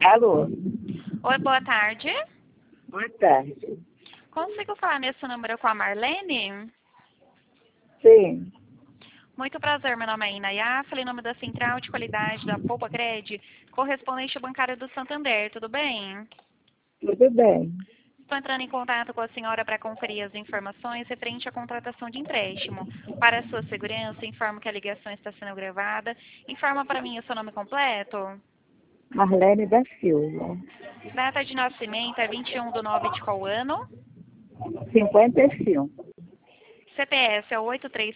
Alô, Oi, boa tarde. boa tarde. Consigo falar nesse número com a Marlene? Sim, Muito prazer, meu nome é Inayá, falei em nome da Central de Qualidade da Poupa-Cred, correspondente bancário do Santander, tudo bem? tudo bem. Estou entrando em contato com a senhora para conferir as informações referente à contratação de empréstimo. Para a sua segurança, informo que a ligação está sendo gravada. Informa para mim o seu nome completo. Marlene da Silva, Data de nascimento é 21/9 de qual ano? 55, CPF é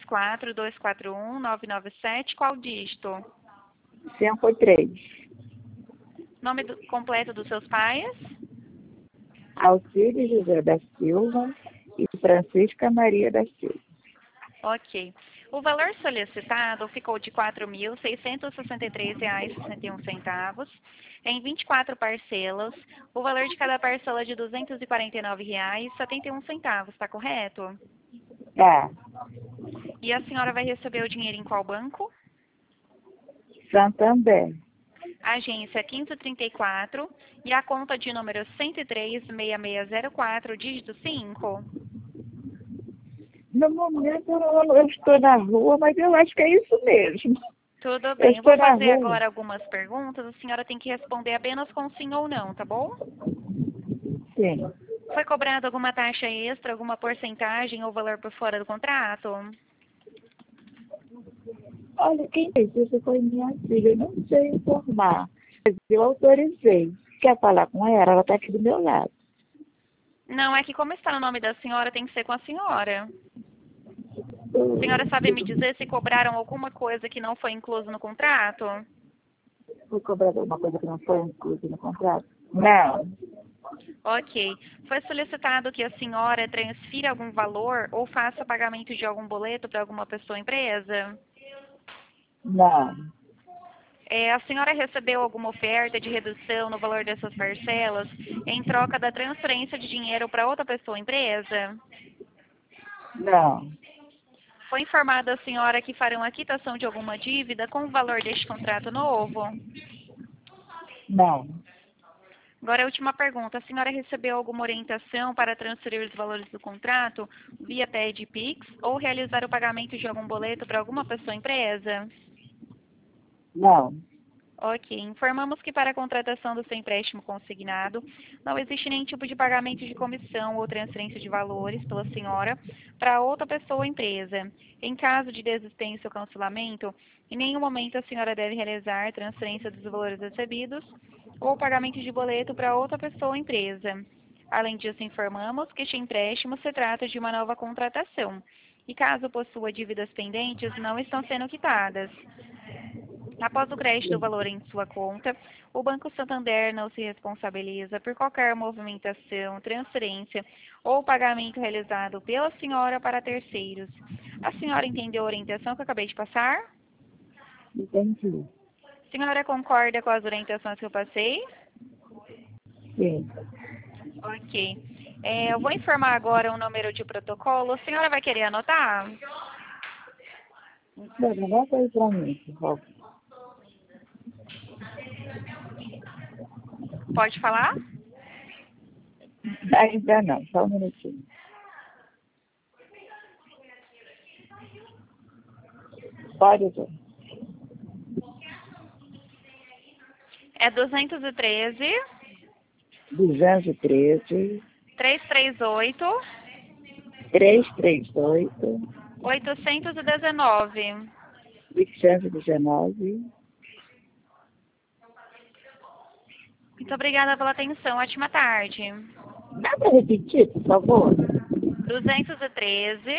834-241-997, qual dígito? 53. Nome completo dos seus pais? Alcide José da Silva e Francisca Maria da Silva. Ok. O valor solicitado ficou de R$ 4.663,61 em 24 parcelas. O valor de cada parcela é de R$ 249,71, está correto? Tá, E a senhora vai receber o dinheiro em qual banco? Santander. Agência 1534 e a conta de número 103-6604, dígito 5. No momento eu estou na rua, mas eu acho que é isso mesmo. Tudo Eu bem, eu vou estou na fazer rua. agora algumas perguntas. A senhora tem que responder apenas com sim ou não, tá bom? Sim. Foi cobrada alguma taxa extra, alguma porcentagem ou valor por fora do contrato? Olha, quem fez isso foi minha filha, eu não sei informar. Mas eu autorizei. Quer falar com ela? Ela está aqui do meu lado. Não, é que como está no nome da senhora, tem que ser com a senhora. A senhora sabe me dizer se cobraram alguma coisa que não foi incluso no contrato? Foi cobrado alguma coisa que não foi incluída no contrato? Não, Ok. Foi solicitado que a senhora transfira algum valor ou faça pagamento de algum boleto para alguma pessoa ou empresa? não, A senhora recebeu alguma oferta de redução no valor dessas parcelas em troca da transferência de dinheiro para outra pessoa ou empresa? não, Foi informada a senhora que farão a quitação de alguma dívida com o valor deste contrato novo? não, Agora, a última pergunta. A senhora recebeu alguma orientação para transferir os valores do contrato via TED Pix ou realizar o pagamento de algum boleto para alguma pessoa ou empresa? não, Ok. Informamos que para a contratação do seu empréstimo consignado, não existe nenhum tipo de pagamento de comissão ou transferência de valores pela senhora para outra pessoa ou empresa. Em caso de desistência ou cancelamento, em nenhum momento a senhora deve realizar transferência dos valores recebidos ou pagamento de boleto para outra pessoa ou empresa. Além disso, informamos que este empréstimo se trata de uma nova contratação e, caso possua dívidas pendentes, não estão sendo quitadas. Após o crédito do valor em sua conta, o Banco Santander não se responsabiliza por qualquer movimentação, transferência ou pagamento realizado pela senhora para terceiros. A senhora entendeu a orientação que eu acabei de passar? entendi. A senhora concorda com as orientações que eu passei? Sim. Ok. Eu vou informar agora um número de protocolo. A senhora vai querer anotar? Não, não aí para mim, por favor. Pode falar? Ainda não, só um minutinho. Pode ver. É 213 213, 338 338, 819. 819. Muito obrigada pela atenção. Ótima tarde. Dá para repetir, por favor? 213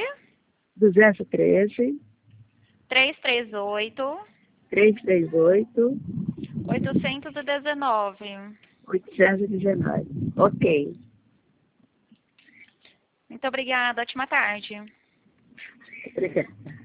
213, 338 338, 819. 819. Ok. Muito obrigada. Ótima tarde. Obrigada.